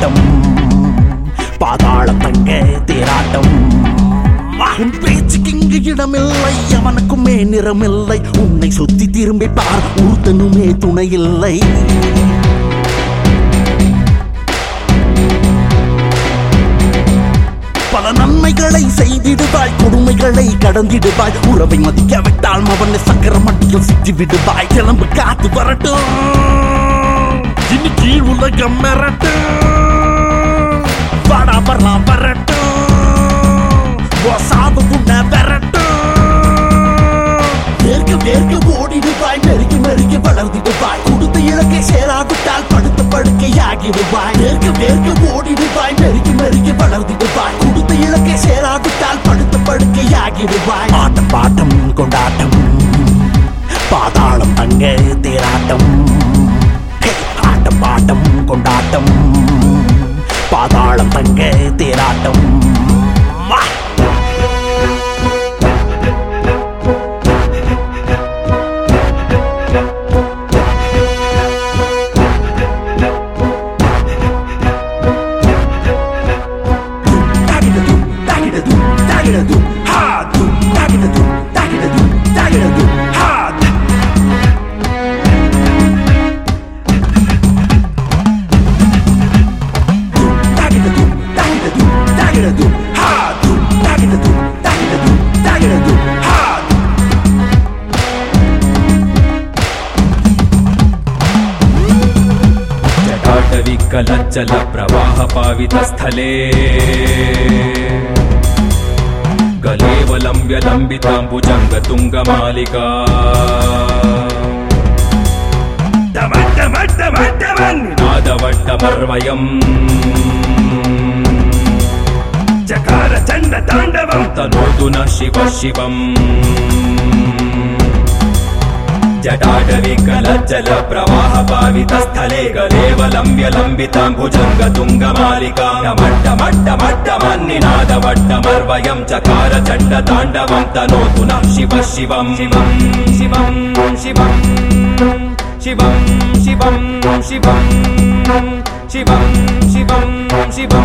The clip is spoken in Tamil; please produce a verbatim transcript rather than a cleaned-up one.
கொண்டாட்டம் பாதாள தங்க தேராட்டம் உன் பேச்சுக்கு இங்கு இடமில்லை அவனுக்குமே நிறமில்லை உன்னை சுத்தி திரும்பி பார் ஒருத்தனுமே துணை இல்லை பல நன்மைகளை செய்திடுவாய் கொடுமைகளை கடந்திடுவாய் உறவை மதிக்க விட்டால் அவனை சக்கர மட்டியில் சித்தி விடுவாய் கிளம்பு காத்து வரட்டும் இனி கீழ் உலகம் மிரட்டும் வாடா வரலாம் வரட்டும் சாவு உன்னை விரட்டும் வேர்க்க வேர்க்க ஓடிடுவாய் நெருக்கி நெருக்கி வளர்ந்திடுவாய் கொடுத்த இலக்கை சேராவிட்டால் படுத்த படுக்கையாகிடுவாய் வேர்க்க வேர்க்க ஓடிடுவாய் நெருக்கி நெருக்கி வளர்ந்திடுவாய் கொடுத்த இலக்கை சேராவிட்டால் படுத்த படுக்கையாகிடுவாய் ஆட்டம் பாட்டம் கொண்டாட்டம் பாதாளம் தங்க தேராட்டம் ஆட்டம் பாட்டம் கொண்டாட்டம் பாதாளம் தங்க தேராட்டம் जटाटविकलज्जल प्रवाह पावित स्थले गलेवलम्ब्य लम्बिताम्बुजंग तुंगमालिका नादवट्टमर्वयम् चकार चंड तांडवं तनोतु न शिव शिवम् जटाटविकलज्जल प्रवाह पावित स्थले गलेवलम्ब्य लम्बिताम्बुजंग तुंगमालिका मट्टमट्टमट्टमन्निनादवट्टमर्वयं चकार चण्ड ताण्डवं तनोतु नः शिव शिवं शिवं शिवं शिवं शिवं शिवं शिवं शिवं शिवं शिवं